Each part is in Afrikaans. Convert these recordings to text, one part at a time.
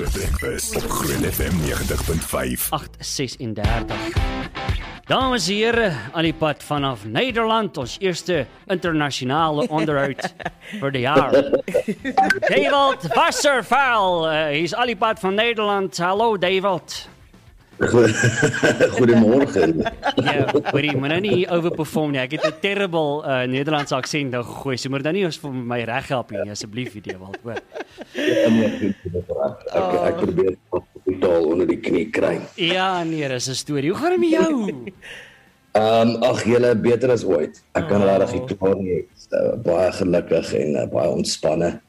Breakfast op Groen FM 90.5. 8:36. Dames en heren, aan die pad vanaf Nederland, ons eerste internationale onderhoud voor de jaar. Dewald Wasserval, hij is aan die pad van Nederland. Hallo Dewald. Goedemorgen. Ja, hoorie, maar nou nie overperform nie. Ek het 'n terrible Nederlandse aksent nou gegooi. So moet nou nie ons vir my reg help nie, asseblief Dewald, hoor. Ek probeer die taal onder die knie kry. Ja, nee, dis 'n storie. Hoe gaan dit met jou? Ag, julle beter as ooit. Ek kan regtig nie klaar nie. Baie gelukkig en baie ontspanne.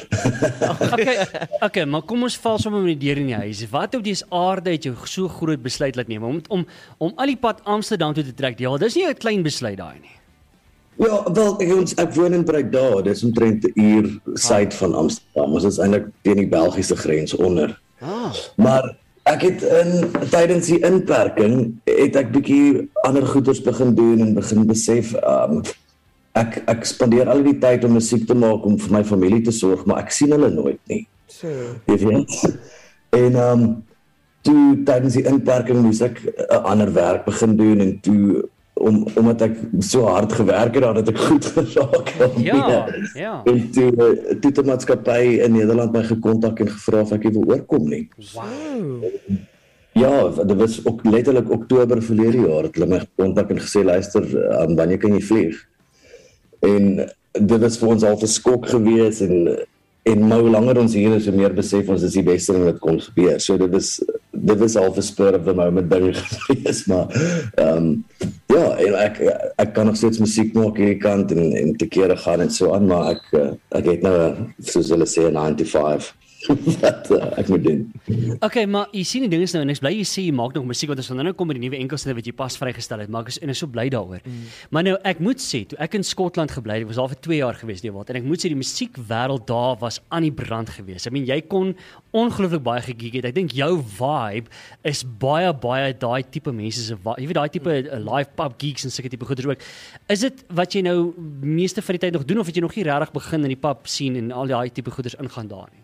Okay, maar kom ons val sommer met die deur in die huis. Wat op dese aarde het jou so groot besluit laat neem om al die pad Amsterdam toe te trek? Ja, dis nie 'n klein besluit daai nie. Ja, wel, ek woon in Breda, dis omtrent 'n uur suid van Amsterdam. Ons is eintlik teen die Belgiese grens onder. Maar ek het tydens die inperking het ek bietjie ander goeders begin doen en begin besef ek spandeer al die tyd om musiek te maak om vir my familie te sorg, maar ek sien hulle nooit nie. Jy weet. En toe tydens die inperking moes ek 'n ander werk begin doen en toe omdat ek so hard gewerk het dat ek goed geraak het. Ja. En toe het 'n maatskappy in Nederland my gekontak en gevra of ek wil oorkom nie. Wow. Ja, dit was ook letterlik Oktober verlede jaar het hulle my gekontak en gesê luister, wanneer kan jy vlieg? En dit was vir ons al 'n skok gewees en nou langer ons hier is, hoe meer besef ons is die beste ding wat kon gebeur. So dit was al 'n spur of the moment ding gewees, maar ja, en ek kan nog steeds musiek maak hierdie kant en te kere gaan en so aan, maar ek het nou soos hulle sê 'n 9 to 5 wat ek moet doen. Okay, maar jy sien die ding is nou en ek bly jy sê jy maak nog musiek want ons gaan nou kom met die nuwe enkelsnit wat jy pas vrygestel het, maar ek is so bly daaroor. Maar nou ek moet sê, toe ek in Skotland gebly het, was al vir 2 jaar gewees Dewald, en ek moet sê die musiekwêreld daar was aan die brand gewees. I mean, jy kon ongelooflik baie gegig het. Ek dink jou vibe is baie daai tipe mense se vibe. Jy weet daai tipe live pub gigs en sulke tipe goeders ook. Is dit wat jy nou meeste van die tyd nog doen of het jy nog nie regtig begin in die pub scene en al daai tipe goeders ingaan daar nie?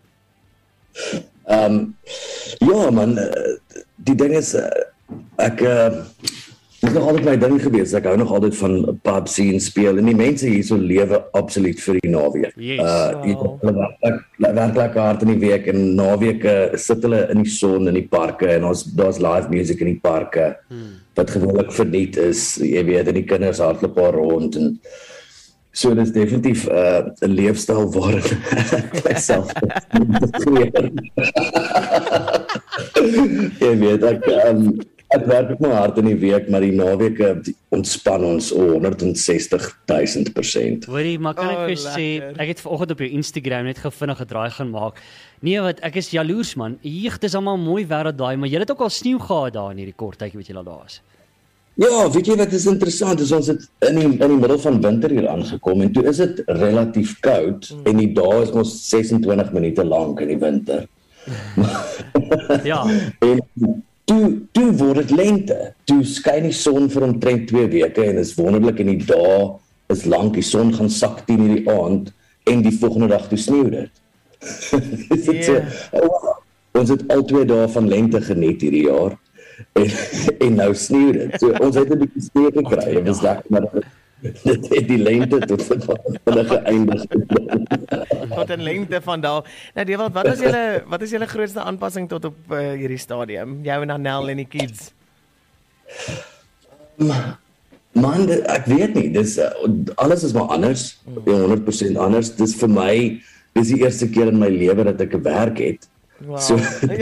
Ja man, die ding is ek dit is nog altyd my ding gewees. Ek hou nog altyd van pub scene speel en die mense hierso lewe absoluut vir die naweek. Hulle werk lekker hard in die week en naweke sit hulle in die son in die parke en daar's live music in die parke wat gewoonlik verniet is. Jy weet, en die kinders hardloop daar rond en so dit is definitief 'n leefstyl waarin ek myself jy weet, ek werk maar hard in die week, maar die naweke ontspan ons 160,000%. Hoorie, maar kan ek vir sê, ek het vanoggend op jou Instagram net gou vinnig 'n draai gaan maak. Nee, wat ek is jaloers man. Dit is almal mooi wêreld daai, maar jy het ook al sneeu gehad daar in hierdie kort tydjie wat jy daar is. Ja, weet jy wat is interessant, is ons het in die middel van winter hier aangekom en toe is dit relatief koud en die dae is ons 26 minute lank in die winter. Ja. En toe word dit lente. Toe skyn die son vir omtrent 2 weke en is wonderlik en die dae is lank, die son gaan sak 10:00 die aand en die volgende dag toe sneeu dit. Ons het al 2 dae van lente geniet hierdie jaar. En nou sneeu dit. So ons het 'n bietjie sneeu gekry. Dit was lekker, maar dit het die lente tot vinnig geëindig. Tot 'n lengte van daar. Nou Dewald, wat is julle grootste aanpassing tot op hierdie stadium? Jou en Anel en die kids. Man, ek weet nie. Dis alles is maar anders. 100% anders. Dis vir my, dis die eerste keer in my lewe dat ek 'n werk het. Wow. So,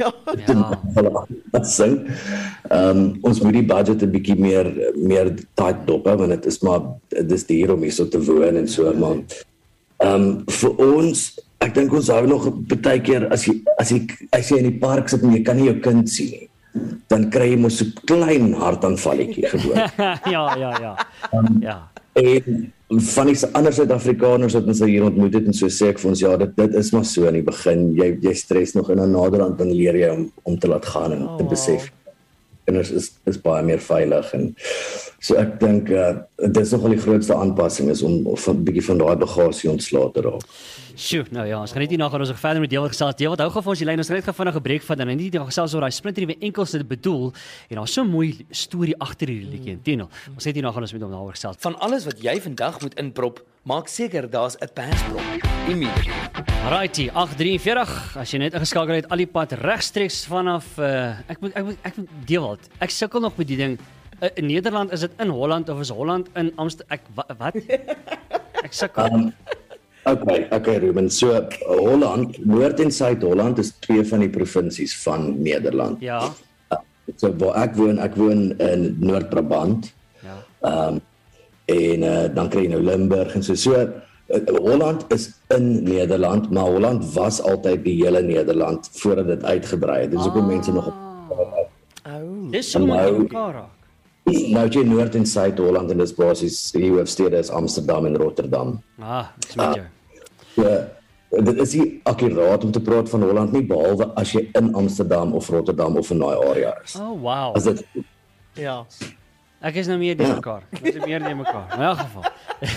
ons moet die budget 'n bietjie meer tight dop hou, want dit is duur om hier so te woon en so, maar vir ons, ek dink ons hou nog baie keer as jy in die park sit en jy kan nie jou kind sien nie, dan kry jy mos so 'n klein hartaanvalletjie gewoon. Ja. En van die ander Suid-Afrikaners wat ons hier ontmoet het en so sê ek vir ons, ja, dit is maar so in die begin, jy stres nog en dan naderhand dan leer jy om te laat gaan en te besef kinders is baie meer veilig en So ek dink dit is nogal die grootste aanpassing is om 'n bietjie van daai bagasie ontslae te raak. Sjoe, nou ja, ons gaan net nie gaan ons nog verder met Dewald gesels. Dewald, hou gou vir ons die lyn. Ons gaan net vinnig 'n breek vat en nie gaan gesels oor daai splinternuwe enkels dit bedoel en daar's so 'n mooi storie agter hierdie liedjie. Inteendeel. Ons net gaan ons met hom daaroor gesels. Van alles wat jy vandag moet inprop, maak seker daar's 'n persprop. Immediately. Alrighty, 8:43. As jy net ingeskakel het, al die pad regstreeks vanaf ek moet Dewald. Ek sukkel nog met die ding. In Nederland is dit in Holland of is Holland in Amsterdam? Wat? Ek sukkel. Okay Ruben. So Holland, Noord en Suid-Holland is twee van die provinsies van Nederland. Ja. So waar ek woon in Noord-Brabant. Ja. En dan kry jy nou Limburg en so. Holland is in Nederland, maar Holland was altyd die hele Nederland voordat dit uitgebrei het. Dis hoekom mense nog Dis so met mekaar raak. Nou jy Noord en Suid-Holland en dis basies die hoofstede is Amsterdam en Rotterdam. Ek sien jou. Ja, dit is nie akkuraat om te praat van Holland nie, behalwe as jy in Amsterdam of Rotterdam of in daai area is. Oh wow. As dit Ja. Ek is nou meer die mekaar. Ek is meer die mekaar. In elk geval.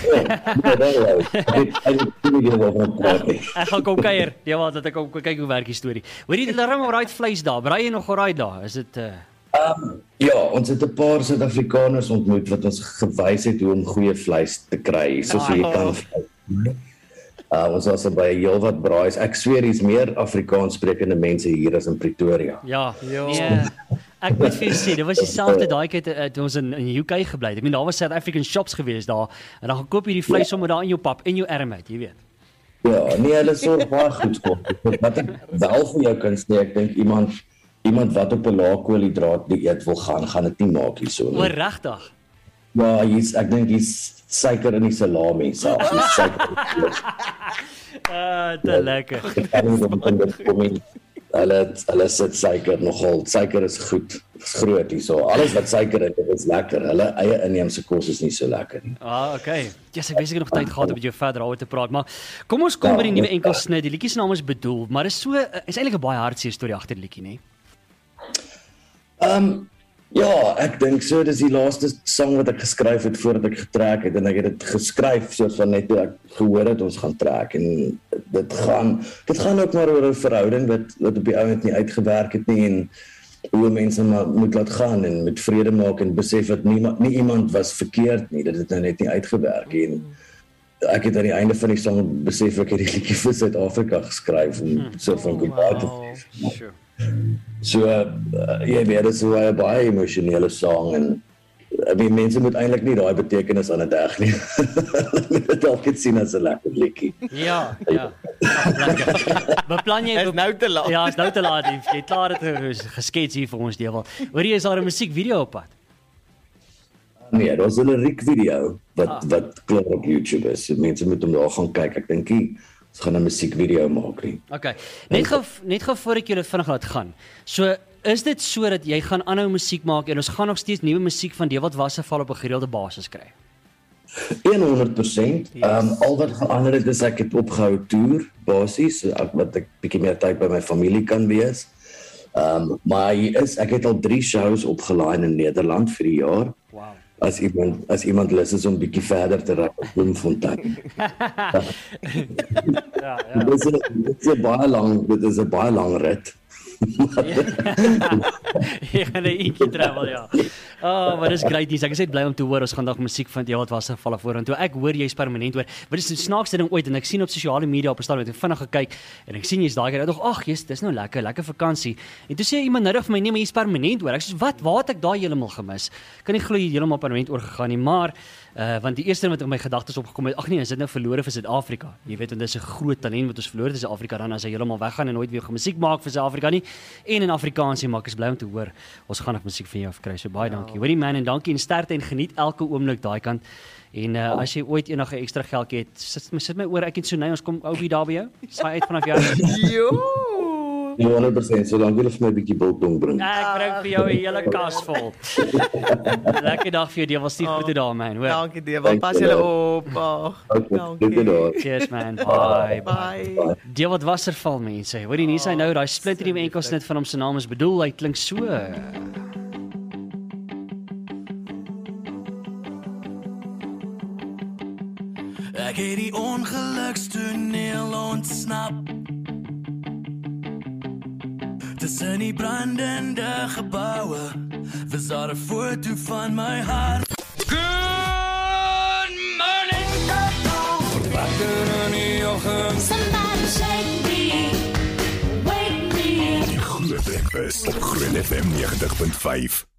Ek gaan kom kuier. Ja, wat dat ek kom kyk hoe werk die storie. Hoor jy dit darm al right vleis daar? Braai jy nog al daar? Is dit ja, ons het 'n paar Suid-Afrikaners ontmoet wat ons gewys het hoe om goeie vleis te kry, soos jy kan. Ons was by heelwat braais. Ek sweer hier's meer Afrikaans sprekende mense hier as in Pretoria. Ja. Nee. Ek moet vir julle sê, dit was dieselfde daai keer toe ons in UK gebly het. Ek meen daar was South African shops gewees daar en dan gaan koop jy die vleis sommer daar in jou pap en jou erm uit, jy weet. Ja, nee, hulle sorg baie goed kom. Wat ek wel vir jou kan sê, ek dink iemand wat op 'n lae koolhidraat dieet wil gaan dit nie maak hierso nie. O, regtig? Ja, ek dink hier's suiker in die salami, selfs die suiker. Te lekker. Hulle sit suiker nogal. Suiker is goed, is groot hierso. Alles wat suiker het, is lekker. Hulle eie inheemse kos is nie so lekker nie. Okay. Yes, ek wens ek het nog tyd gehad om met jou verder daaroor te praat, maar kom ons kom by die nuwe enkelsnit. Die liedjie se naam is Bedoel, maar is eintlik 'n baie hartseer storie agter die liedjie, nê? Ja, ek dink so, dis die laaste sang wat ek geskryf het voordat ek getrek het en ek het dit geskryf soos van net toe ek gehoor het ons gaan trek en dit gaan ook maar oor 'n verhouding wat op die ouend nie uitgewerk het nie en hoe mense maar moet laat gaan en met vrede maak en besef dat nie iemand was verkeerd nie, dat dit nou net nie uitgewerk en ek het aan die einde van die sang besef ek het die liedjie vir Suid-Afrika geskryf en so van goodbye. So jy weet dit is 'n baie emosionele sang en mense moet eintlik nie daai betekenis aan dit heg nie. Hulle moet dit dalk net sien as 'n lekker liedjie. Ja. Beplan jy Is nou te laat. Ja, is nou te laat. Jy het klaar dit geskets hier vir ons Dewald. Hoor jy is daar 'n musiekvideo op pad? Nee, daar's 'n liriekvideo wat klaar op YouTube is. Mense moet hom daar gaan kyk. Ek dink ons gaan 'n musiekvideo maak nie. Okay. Net gou voor ek julle vinnig laat gaan. So, is dit so dat jy gaan aanhou musiek maak en ons gaan nog steeds nuwe musiek van Dewald Wasserval op 'n gereelde basis kry? 100%. Al wat verander het is ek het opgehou toer basies, wat ek bietjie meer tyd by my familie kan wees. Maar ek het al 3 shows opgelaai in Nederland vir die jaar. Wow. As iemand lus is om bietjie verder te ry op Bloemfontein. Ja. Dit is 'n baie lang rit. Jy gaan 'n eentjie travel, ja. Maar dis great news. Ek is net bly om te hoor ons gaan dalk musiek van Dewald Wasserval vorentoe. Ek hoor jy's permanent hoor. Maar dis 'n snaakste ding ooit en ek sien op sosiale media op 'n stadium met vinnig gekyk en ek sien jy's daai keer nog dis nou lekker vakansie. En toe sê iemand nou vir my nee, maar jy's permanent hoor. Ek sê waar het ek daai heeltemal gemis? Kan nie glo jy heeltemal permanent oorgegaan nie, maar want die eerste ding wat in my gedagtes opgekom het, ag nee, is dit nou verlore vir Suid-Afrika? Jy weet, want dis 'n groot talent wat ons verloor het in Suid-Afrika dan as hy heeltemal weggaan en nooit weer gaan musiek maak vir Suid-Afrika nie en in Afrikaans nie, maar ek is bly om te hoor ons gaan nog musiek van jou kry. So baie dankie. Hoorie man en dankie en sterkte en geniet elke oomblik daai kant. En as jy ooit enige ekstra geldjie het, sit my oor, ek en Sunay, ons kom Oubie daar by jou. Saai uit vanaf jou. Jo. 100%, so dan wil ek vir my 'n bietjie biltong bring. Ek bring vir jou 'n hele kas vol. Lekker dag vir jou, Dewald. Stuur groete daar man, hoor. Dankie Dewald. Pas julle op. Dankie. Cheers man. Bye. Bye. Dewald Wasserval mense. Hoor jy nie sy nou daai splinternuwe enkelsnit van hom se naam is Bedoel, hy klink so. Ek het die ongelukstoneel ontsnap. Tussen die brandende geboue was daar 'n foto van my hart. Good morning, wakker in die oggend. Somebody shake me, wake me. Die Groot Breakfast op Groot FM 90.5.